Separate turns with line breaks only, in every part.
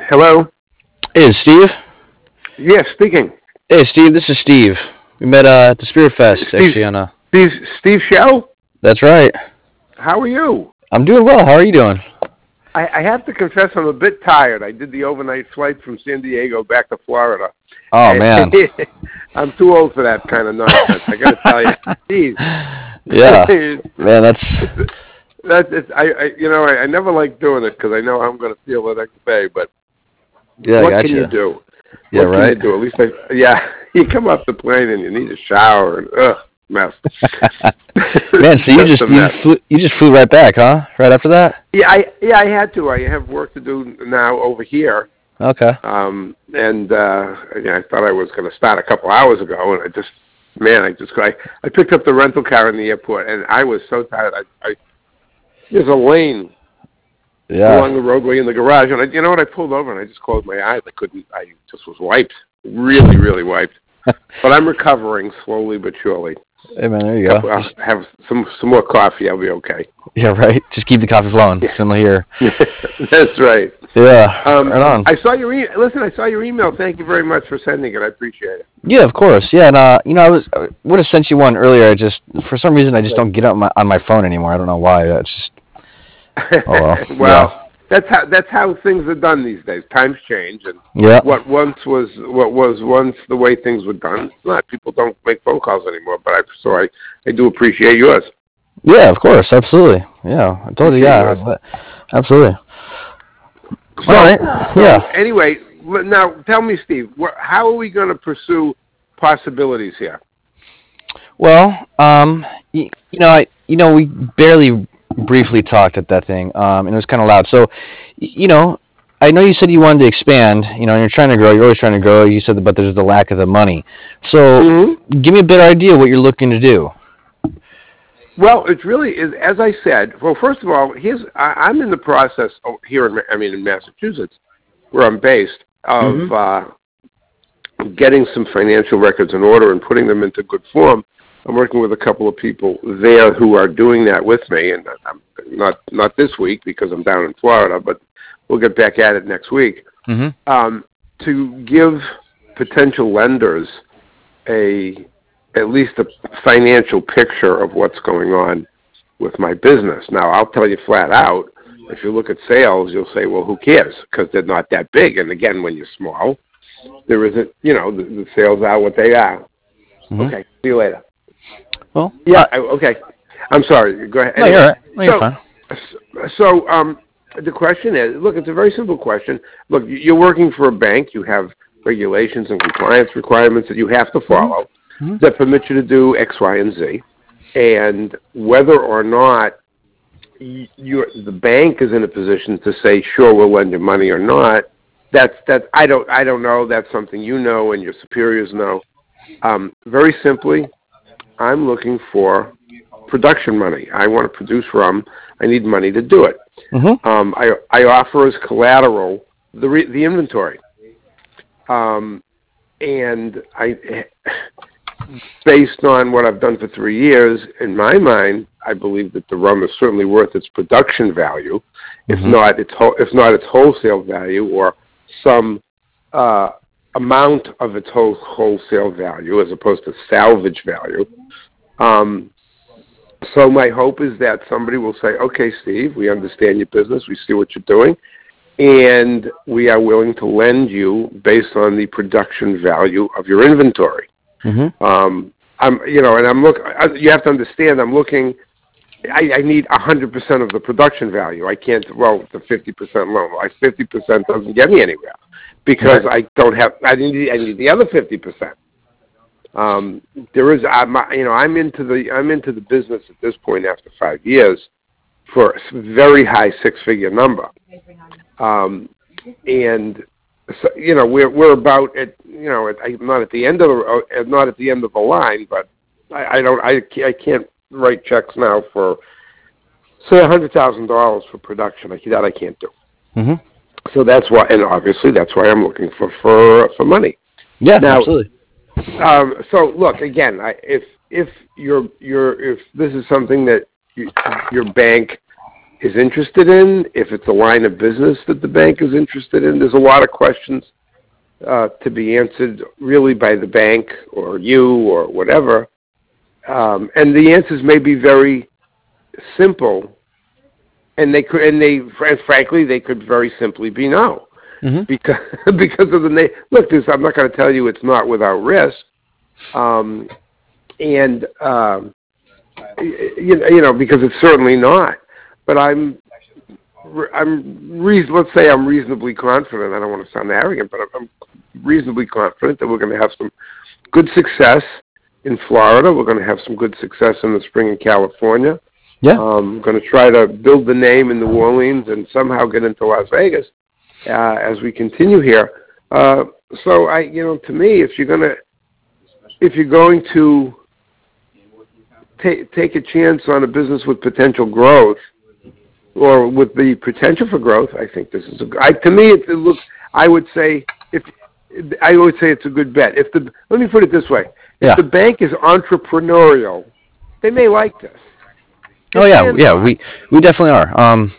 Hello?
Hey, Steve.
Yes, speaking.
Hey, Steve. This is Steve. We met at the Spirit Fest,
Steve,
actually. On a.
Steve Shell?
That's right.
How are you?
I'm doing well. How are you doing?
I have to confess I'm a bit tired. I did the overnight flight from San Diego back to Florida.
Oh man.
I'm too old for that kind of nonsense. I got to tell you. Jeez.
Yeah. Man, that's.
I never like doing it because I know I'm going to feel the next day, but
Yeah,
what
I
can
gotcha.
you do?
Yeah,
What
right.
can you do? At least you come off the plane and you need a shower and mess.
Man, so you
Just
just
a
you
mess.
just flew you just flew right back, huh? Right after that?
I had to. I have work to do now over here.
Okay.
I thought I was going to start a couple hours ago, and I picked up the rental car in the airport, and I was so tired. There's a lane along
Yeah.
the roadway in the garage, and you know what? I pulled over and I just closed my eyes. I just was wiped, really, really wiped. But I'm recovering slowly but surely.
Hey man, there you go.
I'll have some more coffee. I'll be okay.
Yeah, right. Just keep the coffee flowing.
Yeah.
Similar here.
That's right.
Yeah. Right on.
I saw your I saw your email. Thank you very much for sending it. I appreciate it.
Yeah, of course. Yeah, and I would have sent you one earlier. I just for some reason I just don't get it on my phone anymore. I don't know why. That's just. Oh well.
Well, that's how things are done these days. Times change, and
Yeah.
what was once the way things were done. It's not. People don't make phone calls anymore. But I do appreciate yours.
Yeah, of course, absolutely. Yeah, I told you. Yeah, absolutely.
So,
All right. Yeah.
Anyway, now tell me, Steve, how are we going to pursue possibilities here?
Well, we barely briefly talked at that thing, and it was kind of loud. So, I know you said you wanted to expand, and you're trying to grow. You're always trying to grow. You said, but there's the lack of the money. So, give me a better idea what you're looking to do.
Well, it really is, as I said. Well, first of all, I'm in the process here in Massachusetts, where I'm based, of getting some financial records in order and putting them into good form. I'm working with a couple of people there who are doing that with me, and I'm not this week because I'm down in Florida, but we'll get back at it next week. To give potential lenders at least a financial picture of what's going on with my business. Now, I'll tell you flat out, if you look at sales, you'll say, well, who cares? Because they're not that big. And again, when you're small, there isn't, the sales are what they are. Okay, see you later.
Well,
yeah, okay. I'm sorry. Go ahead.
No,
anyway,
you're right. No, you're fine.
So the question is, look, it's a very simple question. Look, you're working for a bank. You have regulations and compliance requirements that you have to follow that permit you to do X, Y, and Z. And whether or not the bank is in a position to say, sure, we'll lend you money or not, I don't know. That's something you know and your superiors know. Very simply, I'm looking for production money. I want to produce rum. I need money to do it. I offer as collateral the inventory. And based on what I've done for 3 years, in my mind, I believe that the rum is certainly worth its production value, if not its wholesale value or some amount of its wholesale value as opposed to salvage value. So my hope is that somebody will say, okay, Steve, we understand your business, we see what you're doing, and we are willing to lend you based on the production value of your inventory. You have to understand, I'm looking. I need 100% of the production value. I can't. Well, the 50% loan. 50% doesn't get me anywhere because I don't have. I need the other 50%. I'm into the business at this point after 5 years for a very high six-figure number. And so, we're about at, I'm not at the end of the line, but I can't write checks now for say $100,000 for production. That I can't do. So that's why, and obviously that's why I'm looking for money.
Yeah,
now,
absolutely.
So look again, if this is something that your bank is interested in, if it's a line of business that the bank is interested in. There's a lot of questions to be answered really by the bank or you or whatever. And the answers may be very simple, and frankly, they could very simply be no. Mm-hmm. Because of the name. Look, I'm not going to tell you it's not without risk. Because it's certainly not. But let's say I'm reasonably confident. I don't want to sound arrogant, but I'm reasonably confident that we're going to have some good success in Florida. We're going to have some good success in the spring in California.
Yeah.
I'm going to try to build the name in New Orleans and somehow get into Las Vegas as we continue here. To me, if you're going to take a chance on a business with potential growth, or with the potential for growth, I think this is to me. It looks. I would say it's a good bet. Let me put it this way: if the bank is entrepreneurial, they may like this.
We definitely are.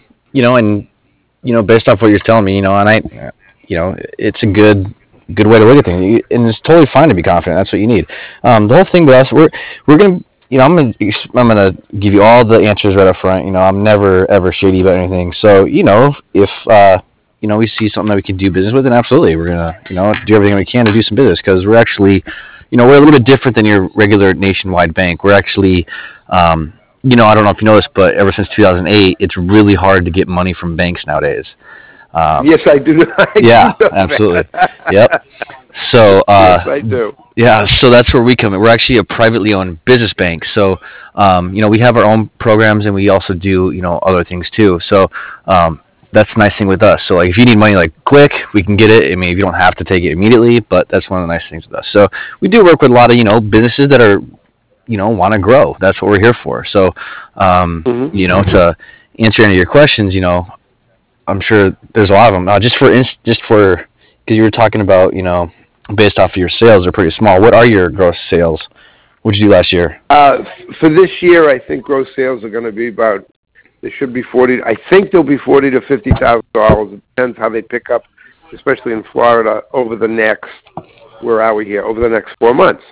Based off what you're telling me, it's a good way to look at things, and it's totally fine to be confident. That's what you need. The whole thing with us, we're gonna. I'm gonna give you all the answers right up front. I'm never ever shady about anything. So, if we see something that we can do business with, then absolutely we're gonna do everything we can to do some business, because we're actually we're a little bit different than your regular nationwide bank. We're actually I don't know if you know this, but ever since 2008, it's really hard to get money from banks nowadays.
Yes, I do.
Absolutely. Yep. So
yes, I do.
Yeah, so that's where we come in. We're actually a privately owned business bank. So, we have our own programs, and we also do, other things too. So, that's the nice thing with us. So, if you need money quick, we can get it. I mean, if you don't have to take it immediately, but that's one of the nice things with us. So, we do work with a lot of, businesses that are, want to grow. That's what we're here for. So, to answer any of your questions, I'm sure there's a lot of them. Just for because you were talking about, based off of your sales are pretty small. What are your gross sales? What did you do last year?
For this year, I think gross sales are going to be about. They should be 40. I think they'll be $40,000 to $50,000. It depends how they pick up, especially in Florida, over the next. Where are we here? Over the next 4 months.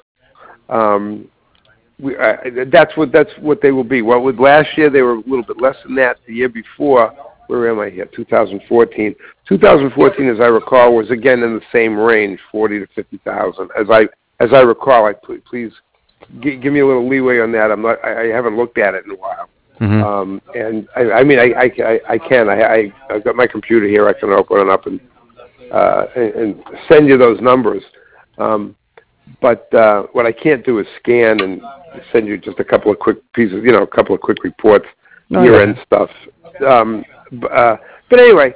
That's what they will be. Well, with last year they were a little bit less than that. The year before, where am I here? 2014. 2014, as I recall, was again in the same range, 40 to 50,000. As I recall, please give me a little leeway on that. I haven't looked at it in a while.
Mm-hmm.
And I can. I've got my computer here. I can open it up and send you those numbers. But what I can't do is scan and send you just a couple of quick pieces, a couple of quick reports, year-end stuff. But anyway,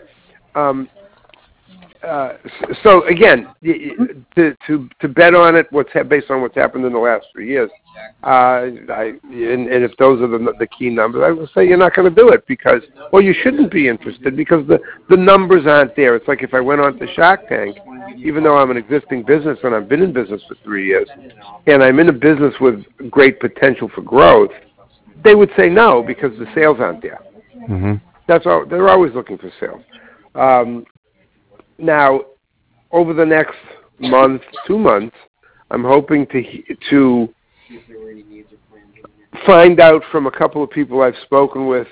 so again, to bet on it, based on what's happened in the last 3 years, and if those are the key numbers, I would say you're not going to do it you shouldn't be interested because the numbers aren't there. It's like if I went on to Shark Tank, even though I'm an existing business and I've been in business for 3 years, and I'm in a business with great potential for growth, they would say no because the sales aren't there.
Mm-hmm.
That's all. They're always looking for sales. Now, over the next month, 2 months, I'm hoping to find out from a couple of people I've spoken with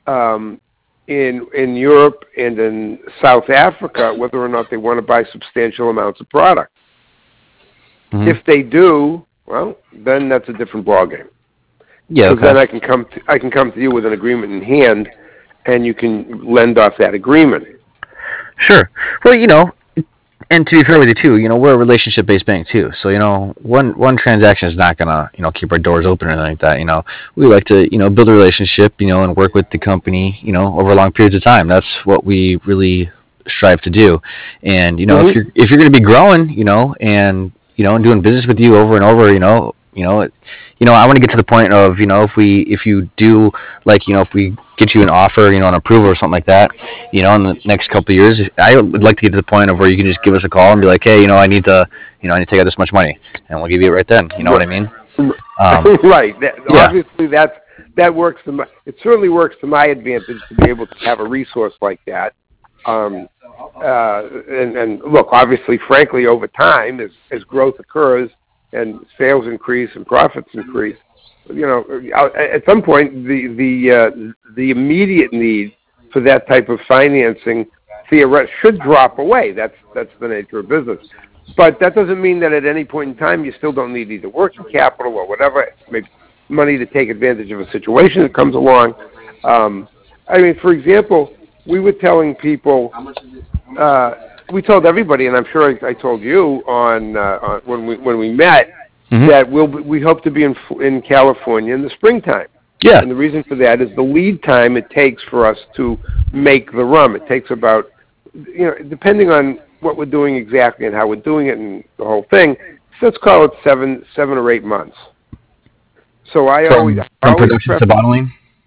in Europe and in South Africa whether or not they want to buy substantial amounts of product. Mm-hmm. If they do, well, then that's a different ballgame.
Yeah.
Because then I can come to you with an agreement in hand, and you can lend off that agreement.
Sure. Well, and to be fair with you too, we're a relationship-based bank too. So, one transaction is not gonna, keep our doors open or anything like that. We like to, build a relationship, and work with the company, over long periods of time. That's what we really strive to do. And,
mm-hmm.
if you're going to be growing, and doing business with you over and over, I want to get to the point of, if you do, if we get you an offer, an approval or something like that, in the next couple of years, I would like to get to the point of where you can just give us a call and be like, hey, I need to take out this much money, and we'll give you it right then. You know what I mean?
Right.
Yeah.
Obviously, that's that works. It certainly works to my advantage to be able to have a resource like that. And look, obviously, frankly, over time, as growth occurs and sales increase and profits increase, at some point, the immediate need for that type of financing should drop away. That's the nature of business. But that doesn't mean that at any point in time you still don't need either working capital or whatever, maybe money to take advantage of a situation that comes along. For example, we were telling people, we told everybody, and I'm sure I told you when we met, that we hope to be in California in the springtime.
Yeah.
And the reason for that is the lead time it takes for us to make the rum. It takes about, depending on what we're doing exactly and how we're doing it and the whole thing, so let's call it 7 or 8 months. So
from production to bottling?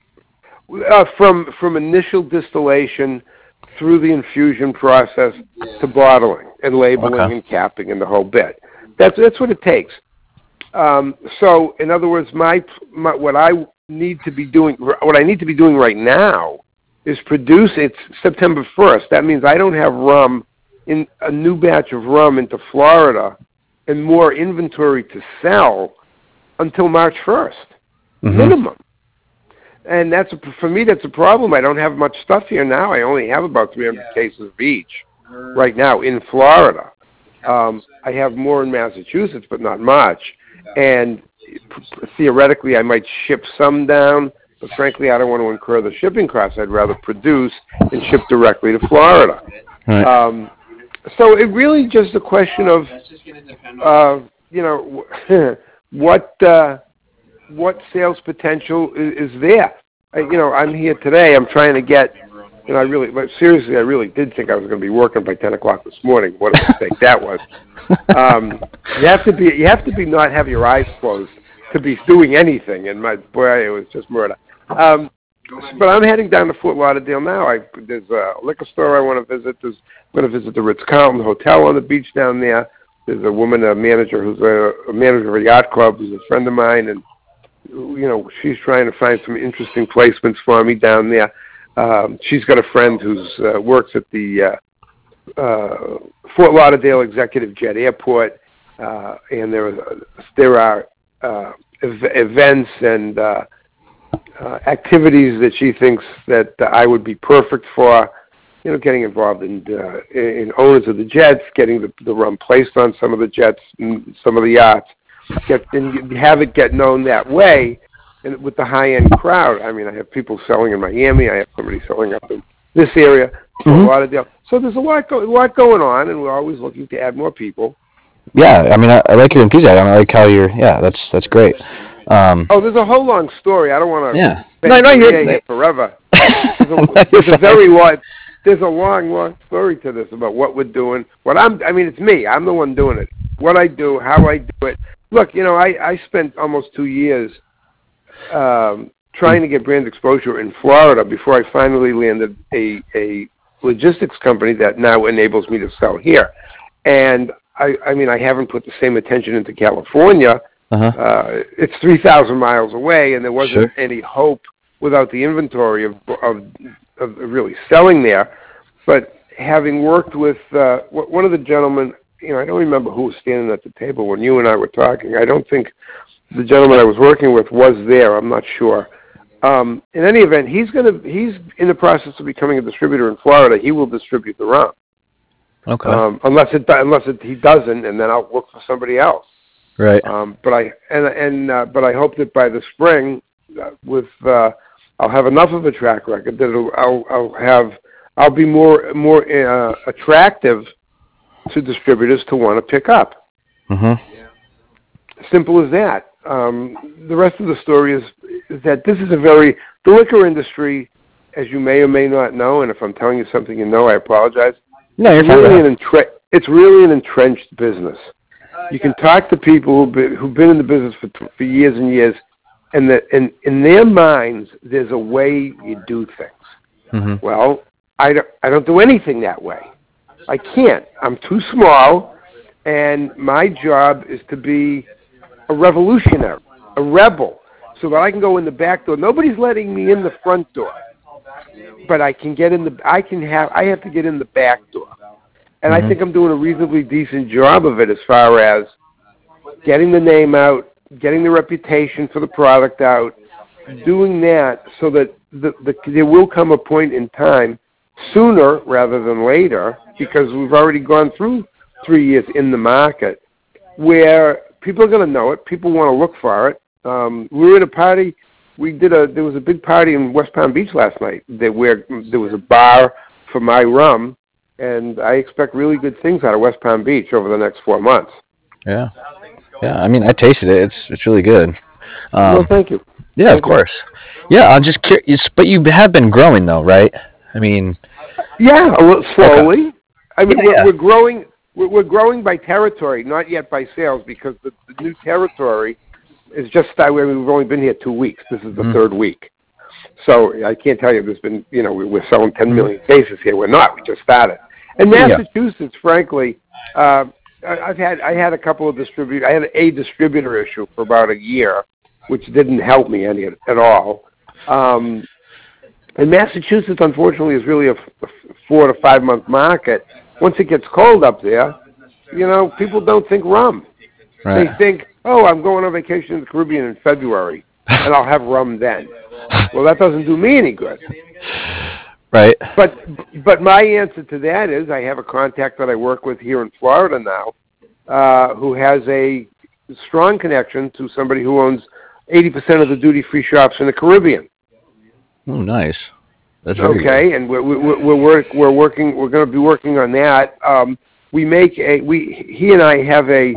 From initial distillation through the infusion process to bottling and labeling and capping and the whole bit. That's what it takes. So, in other words, what I need to be doing right now is produce. It's September 1st. That means I don't have a new batch of rum into Florida and more inventory to sell until March 1st, minimum. And for me, that's a problem. I don't have much stuff here now. I only have about 300 cases of each right now in Florida. I have more in Massachusetts, but not much. And theoretically, I might ship some down, but frankly, I don't want to incur the shipping costs. I'd rather produce and ship directly to Florida. Right. So it really just a question of, what sales potential is there. I'm here today. I'm trying to get, but seriously, I really did think I was going to be working by 10 o'clock this morning. What a mistake that was. You have to be not have your eyes closed to be doing anything. And it was just murder. But I'm heading down to Fort Lauderdale now. There's a liquor store I want to visit. I'm going to visit the Ritz-Carlton Hotel on the beach down there. There's a woman, a manager who's a manager of a yacht club, who's a friend of mine, and she's trying to find some interesting placements for me down there. She's got a friend who's works at the Fort Lauderdale Executive Jet Airport, and there are events and activities that she thinks that I would be perfect for. Getting involved in owners of the jets, getting the rum placed on some of the jets, and some of the yachts, and have it get known that way, and with the high-end crowd. I mean, I have people selling in Miami. I have somebody selling up in this area, Fort Lauderdale. So there's a lot going on, and we're always looking to add more people.
Yeah, I mean, I like your enthusiasm. I like how that's great.
There's a whole long story. I don't want to.
Yeah.
You're here forever. There's a long story to this about what we're doing. It's me. I'm the one doing it. What I do, how I do it. Look, I spent almost 2 years trying to get brand exposure in Florida before I finally landed a logistics company that now enables me to sell here. And I haven't put the same attention into California. It's 3,000 miles away, and there wasn't any hope without the inventory of really selling there. But having worked with one of the gentlemen, I don't remember who was standing at the table when you and I were talking. I don't think the gentleman I was working with was there. I'm not sure. In any event, he's in the process of becoming a distributor in Florida. He will distribute the rum.
Okay.
Unless he doesn't, and then I'll look for somebody else.
Right.
But I hope that by the spring, I'll have enough of a track record that I'll be more attractive to distributors to want to pick up. Simple as that. The rest of the story is that this is the liquor industry, as you may or may not know, and if I'm telling you something you know, I apologize.
No, you're
it's really an entrenched business. You can talk to people who've been in the business for years and years, and in their minds, there's a way you do things. Well, I don't do anything that way. I can't. I'm too small, and my job is to be a revolutionary, a rebel, so that I can go in the back door. Nobody's letting me in the front door, but I can get in the. I have to get in the back door, and I think I'm doing a reasonably decent job of it as far as getting the name out, getting the reputation for the product out, doing that so that there will come a point in time, sooner rather than later, because we've already gone through 3 years in the market, where people are going to know it. People want to look for it. We were at a party. There was a big party in West Palm Beach last night where there was a bar for my rum, and I expect really good things out of West Palm Beach over the next 4 months.
Yeah. Yeah, I mean, I tasted it. It's really good.
Well, thank you.
Yeah, of course. Yeah, I'm just curious. But you have been growing, though, right? I mean...
Yeah, a little slowly. Okay. I mean,
yeah.
We're growing. We're growing by territory, not yet by sales, because the new territory is just started. We've only been here 2 weeks. This is the third week. So I can't tell you there's been, we're selling 10 million cases here. We're not. We just started. And Massachusetts, frankly... I had a couple of distributors. I had a distributor issue for about a year, which didn't help me any at all. And Massachusetts, unfortunately, is really a 4 to 5 month market. Once it gets cold up there, people don't think rum. Right. They think, oh, I'm going on vacation in the Caribbean in February, and I'll have rum then. Well, that doesn't do me any good.
Right.
But my answer to that is I have a contact that I work with here in Florida now, who has a strong connection to somebody who owns 80% of the duty-free shops in the Caribbean.
Oh, nice. That's very
okay,
good.
And we're working. We're going to be working on that. He and I have a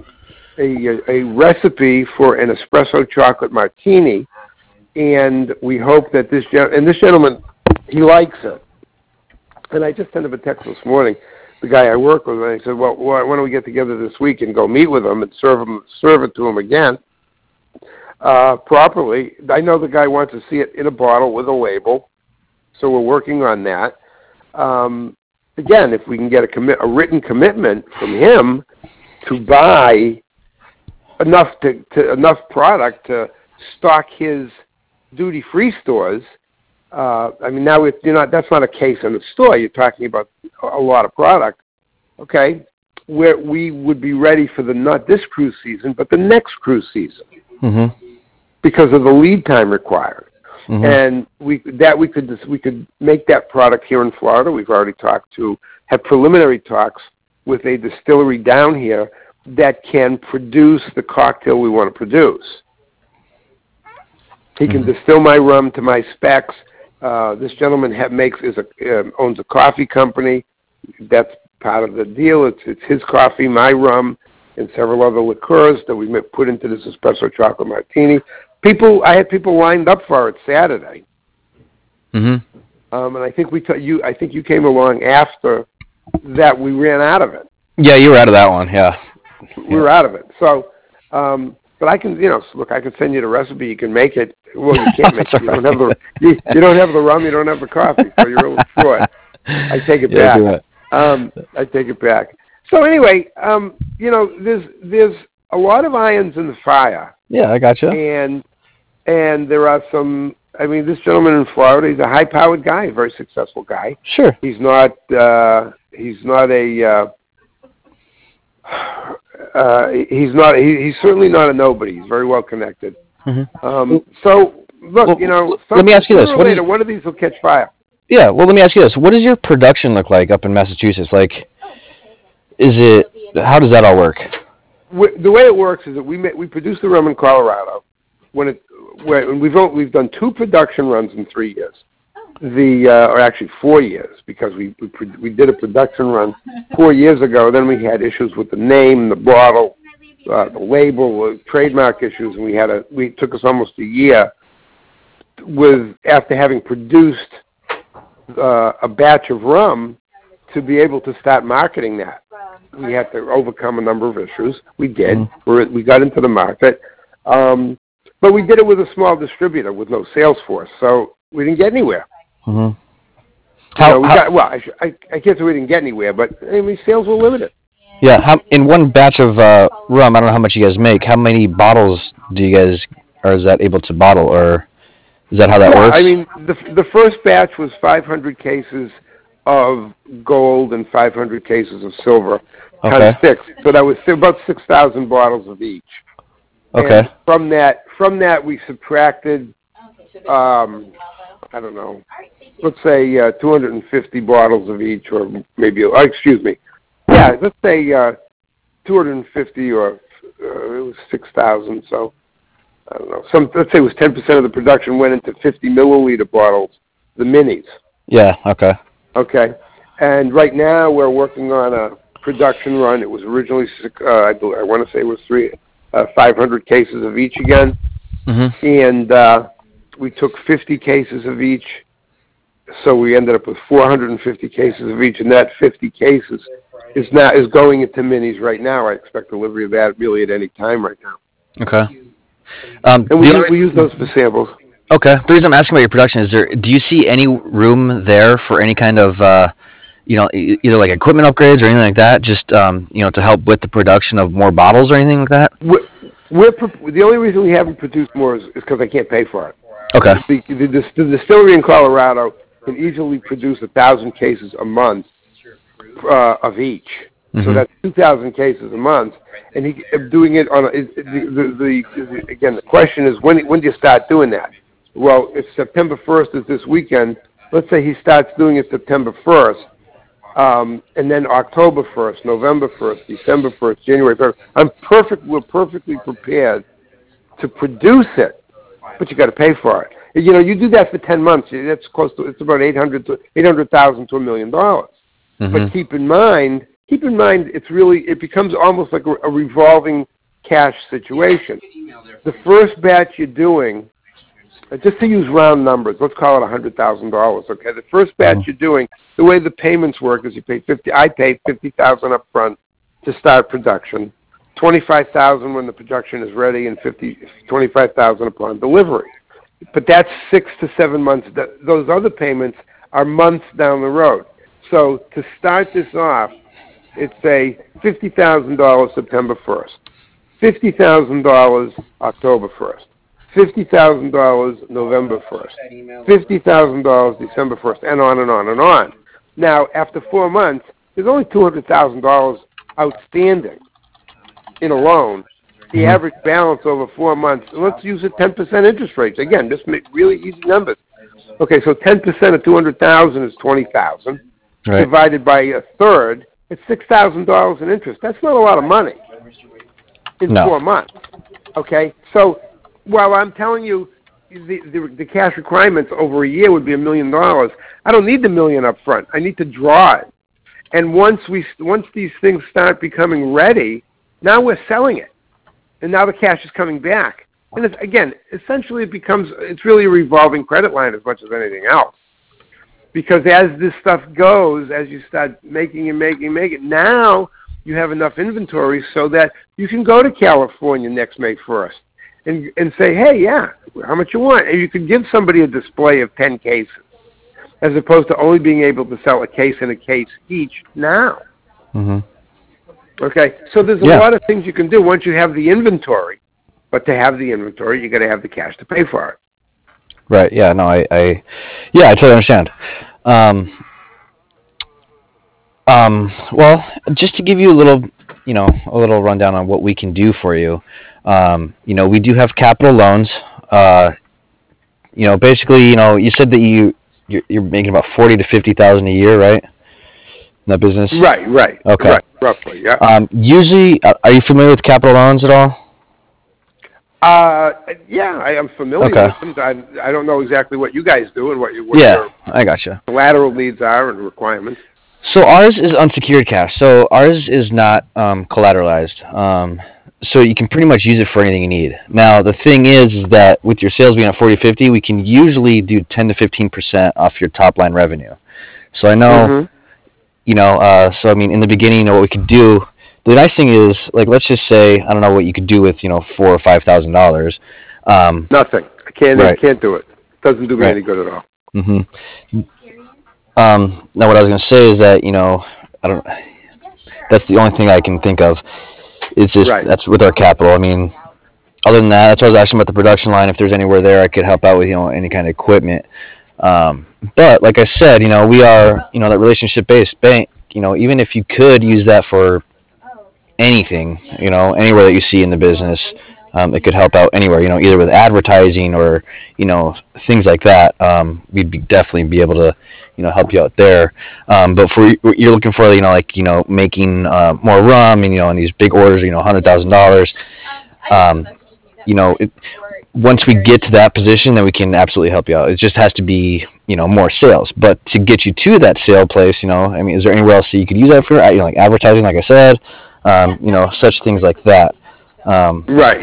recipe for an espresso chocolate martini, and we hope that this gentleman. He likes it. And I just sent him a text this morning, the guy I work with, and I said, well, why don't we get together this week and go meet with him and serve it to him again properly. I know the guy wants to see it in a bottle with a label, so we're working on that. Again, if we can get a written commitment from him to buy enough product to stock his duty-free stores. I mean, now that's not a case in the store. You're talking about a lot of product, okay? Where we would be ready for not this cruise season, but the next cruise season, because of the lead time required. And we could make that product here in Florida. We've already had preliminary talks with a distillery down here that can produce the cocktail we want to produce. He can distill my rum to my specs. This gentleman owns a coffee company. That's part of the deal. It's his coffee, my rum, and several other liqueurs that we put into this espresso chocolate martini. I had people lined up for it Saturday. And I think I think you came along after that. We ran out of it.
Yeah, you were out of that one. Yeah,
we were out of it. So, but I can, look, I can send you the recipe. You can make it. Well, you can't make it. You don't have you don't have the rum. You don't have the coffee. So you're a little short. I take it back. I take it back. So anyway, there's a lot of irons in the fire.
Yeah, I got you.
And there are some. I mean, this gentleman in Florida, he's a high-powered guy, a very successful guy.
Sure.
He's not a. He's certainly not a nobody. He's very well connected. So look,
let me ask you this:
one of these will catch fire.
Yeah. Well, let me ask you this: what does your production look like up in Massachusetts? Like, how does that all work?
The way it works is that we produce the rum in Colorado. When we've done 2 production runs in 3 years. Or actually 4 years, because we did a production run 4 years ago. Then we had issues with the name, the bottle, the label, trademark issues, and it took us almost a year after having produced a batch of rum to be able to start marketing that. We had to overcome a number of issues. We did. We got into the market, but we did it with a small distributor with no sales force, so we didn't get anywhere. I can't say we didn't get anywhere, but I mean, sales were limited.
Yeah, in one batch of rum, I don't know how much you guys make. How many bottles do you guys or is that able to bottle, or is that how that
Yeah,
works?
I mean, the first batch was 500 cases of gold and 500 cases of silver
Okay.
times 6. So that was about 6,000 bottles of each.
Okay.
And from that we subtracted, I don't know, let's say 250 bottles of each, or maybe, excuse me, yeah, let's say 250, or it was 6,000. So I don't know. Let's say it was 10% of the production went into 50 milliliter bottles, the minis.
Yeah. Okay.
Okay, and right now we're working on a production run. It was originally, I want to say it was 500 cases of each again, and we took 50 cases of each, so we ended up with 450 cases of each, and that 50 cases is going into minis right now. I expect delivery of that really at any time right now.
Okay.
And we use those for samples.
Okay. The reason I'm asking about your production is do you see any room there for any kind of, either like equipment upgrades or anything like that, just, to help with the production of more bottles or anything like that?
The only reason we haven't produced more is because I can't pay for it.
Okay.
The distillery in Colorado can easily produce 1,000 cases a month of each. So that's 2,000 cases a month, and he doing it on again. The question is, when do you start doing that? Well, if September 1st is this weekend, let's say he starts doing it September 1st, and then October 1st, November 1st, December 1st, January 1st. We're perfectly prepared to produce it, but you got to pay for it. You do that for 10 months. That's close to, it's about $800,000 to $1 million. But keep in mind, it becomes almost like a revolving cash situation. The first batch you're doing, just to use round numbers, let's call it $100,000. Okay, the first batch you're doing, the way the payments work is I pay $50,000 up front to start production, $25,000 when the production is ready, and $25,000 upon delivery. But that's 6 to 7 months. Those other payments are months down the road. So to start this off, it's a $50,000 September 1st, $50,000 October 1st, $50,000 November 1st, $50,000 December 1st, and on and on and on. Now, after 4 months, there's only $200,000 outstanding in a loan. The average balance over 4 months, let's use a 10% interest rate. Again, just make really easy numbers. Okay, so 10% of $200,000 is $20,000. Right. Divided by a third, it's $6,000 in interest. That's not a lot of money in 4 months. Okay, so while I'm telling you the cash requirements over a year would be $1 million, I don't need the $1 million up front. I need to draw it. And once these things start becoming ready, now we're selling it, and now the cash is coming back. And essentially it's really a revolving credit line as much as anything else. Because as this stuff goes, as you start making, now you have enough inventory so that you can go to California next May 1st and say, hey, yeah, how much you want? And you can give somebody a display of 10 cases as opposed to only being able to sell a case and a case each now. Okay, so there's a lot of things you can do once you have the inventory. But to have the inventory, you got to have the cash to pay for it.
Right. Yeah. No. I totally understand. Well, just to give you a little rundown on what we can do for you. We do have capital loans. Basically, you said that you're making about $40,000 to $50,000 a year, right? In that business.
Right.
Okay.
Right, roughly. Yeah.
Usually, are you familiar with capital loans at all?
Yeah, I am familiar with them. I don't know exactly what you guys do and what your
I gotcha.
collateral needs are and requirements.
So ours is unsecured cash. So ours is not collateralized. So you can pretty much use it for anything you need. Now the thing is that with your sales being at 40-50, we can usually do 10 to 15% off your top line revenue. So I know, so I mean, in the beginning, what we could do. The nice thing is, let's just say, I don't know what you could do with, $4,000 or $5,000.
Nothing. I can't do it. Doesn't do me any good at all.
Now, what I was going to say is that, that's the only thing I can think of. It's just, that's with our capital. I mean, other than that, that's why I was asking about the production line. If there's anywhere there I could help out with, any kind of equipment. But like I said, we are, that relationship-based bank. Even if you could use that for anything, anywhere that you see in the business, it could help out anywhere. Either with advertising or things like that. We'd definitely be able to help you out there. But for you're looking for making more rum and these big orders, $100,000. Once we get to that position, then we can absolutely help you out. It just has to be more sales. But to get you to that sale place, is there anywhere else that you could use that for? Like advertising, like I said, such things like that.
Right.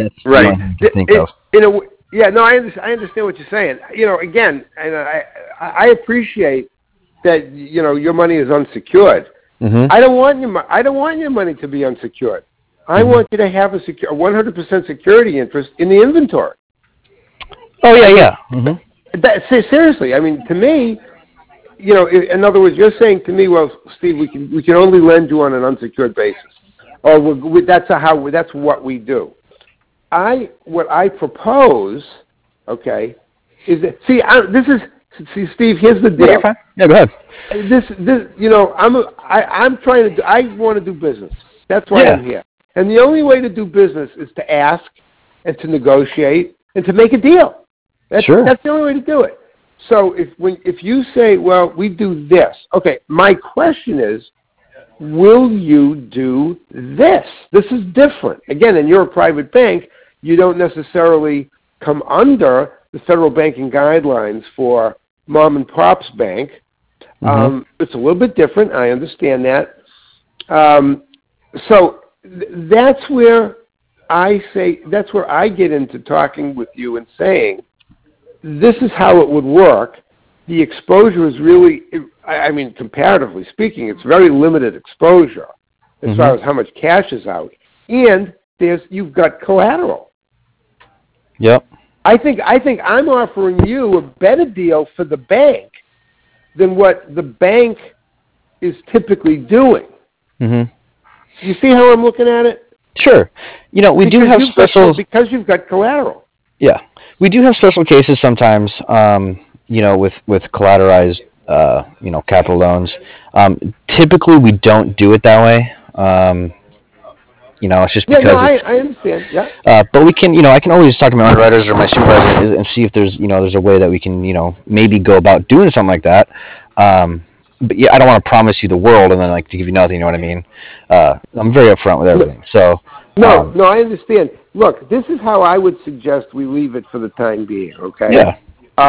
Yeah, no, I understand what you're saying. Again, and I appreciate that. Your money is unsecured.
Mm-hmm.
I don't want your money to be unsecured. I want you to have a 100% security interest in the inventory.
Oh yeah. Mm-hmm.
Seriously, to me, in other words, you're saying to me, well, Steve, we can only lend you on an unsecured basis, or that's what we do. What I propose, okay, is that Steve. Here's the deal.
Yeah, go ahead.
I want to do business. That's why I'm here. And the only way to do business is to ask and to negotiate and to make a deal. That's the only way to do it. So if you say, well, we do this, okay, my question is, will you do this? This is different. Again, and you're a private bank, you don't necessarily come under the federal banking guidelines for mom and pop's bank.
Mm-hmm.
It's a little bit different. I understand that. So that's where I get into talking with you and saying, this is how it would work. The exposure is really, comparatively speaking, it's very limited exposure as far as how much cash is out. And you've got collateral.
Yep.
I think I'm offering you a better deal for the bank than what the bank is typically doing.
Mm-hmm.
You see how I'm looking at it?
Sure. We do have special...
Because you've got collateral.
Yeah. We do have special cases sometimes, with collateralized, capital loans. Typically, we don't do it that way. It's just because...
I understand, yeah.
But we can, I can always talk to my underwriters or my supervisor and see if there's a way that we can, maybe go about doing something like that. But yeah, I don't want to promise you the world and then to give you nothing. You know what I mean? I'm very upfront with everything. So
no, I understand. Look, this is how I would suggest we leave it for the time being. Okay.
Yeah.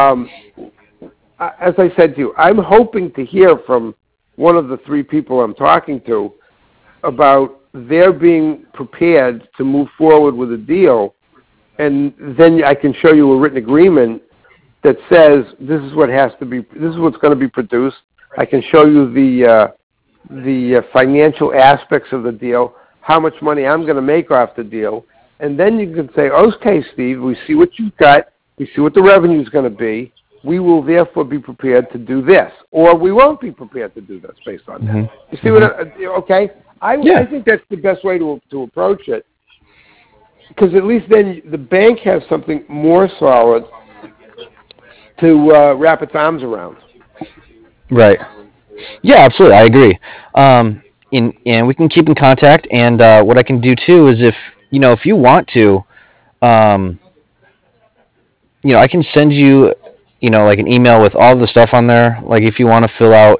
As I said to you, I'm hoping to hear from one of the three people I'm talking to about their being prepared to move forward with a deal, and then I can show you a written agreement that says this is what has to be. This is what's going to be produced. I can show you the financial aspects of the deal, how much money I'm going to make off the deal, and then you can say, okay, Steve, we see what you've got, we see what the revenue is going to be, we will therefore be prepared to do this, or we won't be prepared to do this based on that. You see what? Okay, I think that's the best way to approach it, because at least then the bank has something more solid to wrap its arms around.
Right. Yeah, absolutely. I agree. And we can keep in contact. And what I can do too is if you want to, I can send you, an email with all the stuff on there. Like if you want to fill out,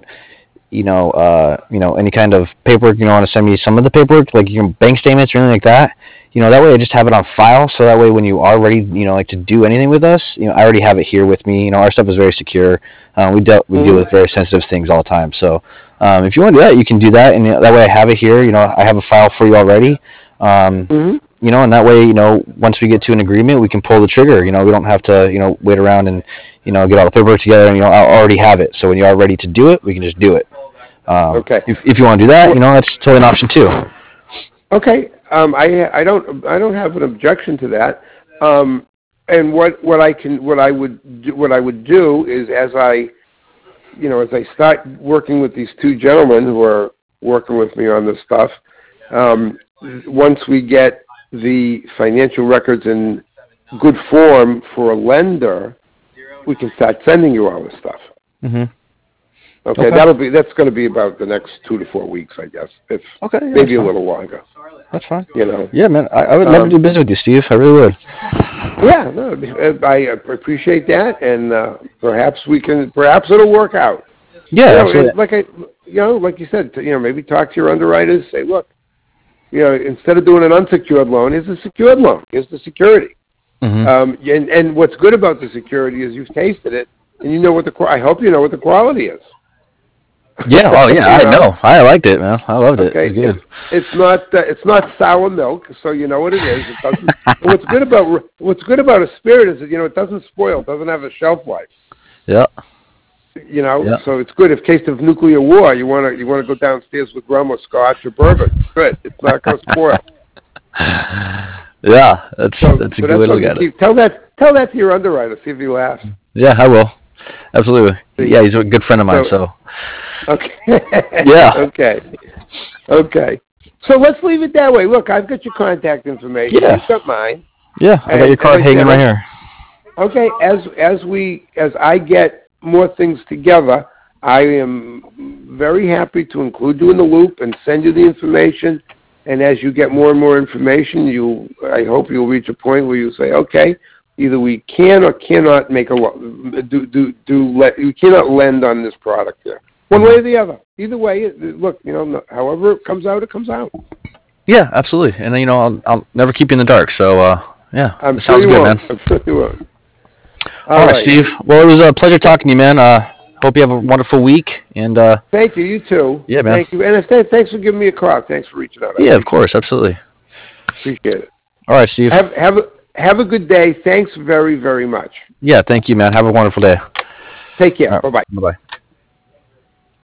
any kind of paperwork, want to send me some of the paperwork, like your bank statements or anything like that. That way I just have it on file. So that way when you are ready, to do anything with us, I already have it here with me. Our stuff is very secure. We deal with very sensitive things all the time. So if you want to do that, you can do that. And that way I have it here. I have a file for you already. And that way, once we get to an agreement, we can pull the trigger. We don't have to, wait around and, get all the paperwork together. And, I'll already have it. So when you are ready to do it, we can just do it.
Okay.
If you want to do that, that's totally an option too.
Okay. I don't have an objection to that. And what I would do is as I start working with these two gentlemen who are working with me on this stuff, once we get the financial records in good form for a lender, we can start sending you all this stuff.
Mhm.
Okay, that's going to be about the next 2 to 4 weeks, I guess. If
Okay, yeah,
maybe a little longer.
That's fine.
You know.
Yeah, man. I would love to do business with you, Steve. I really would.
Yeah, no, I appreciate that, and perhaps it'll work out.
Yeah, absolutely.
Like you said, maybe talk to your underwriters. Say, look, instead of doing an unsecured loan, here's a secured loan. Here's the security.
Mm-hmm.
And what's good about the security is you've tasted it, and you know what I hope you know what the quality is.
Yeah. Oh, yeah. I know. I liked it, man. I loved it.
Okay.
It was good.
It's not sour milk, so you know what it is. It doesn't. What's good about a spirit is that it doesn't spoil. It doesn't have a shelf life.
Yeah.
Yeah. So it's good. If case of nuclear war, you want to go downstairs with rum or scotch or bourbon. Good. It's not going to spoil.
Yeah, that's a good way to look at it.
Tell that to your underwriter. See if he laughs.
Yeah, I will. Absolutely. Yeah, he's a good friend of mine. So.
Okay.
Yeah.
Okay. So let's leave it that way. Look, I've got your contact information.
Yeah.
You've got mine.
Yeah, I got your card hanging right here.
Okay. As I get more things together, I am very happy to include you in the loop and send you the information. And as you get more and more information, I hope you'll reach a point where you say, okay, either we can or cannot make you cannot lend on this product there. One way or the other. Either way, look, however it comes out, it comes out.
Yeah, absolutely. And I'll never keep you in the dark. So yeah,
I'm
sounds good, man.
I'm sure you won't.
All right, Steve. Well, it was a pleasure talking to you, man. Hope you have a wonderful week. And
thank you. You too.
Yeah, man.
Thank you. And thanks for giving me a call. Thanks for reaching out.
Yeah, of course, absolutely.
Appreciate it.
All right, Steve.
Have a good day. Thanks very, very much.
Yeah, thank you, man. Have a wonderful day.
Take care.
Right.
Bye-bye.
Bye-bye.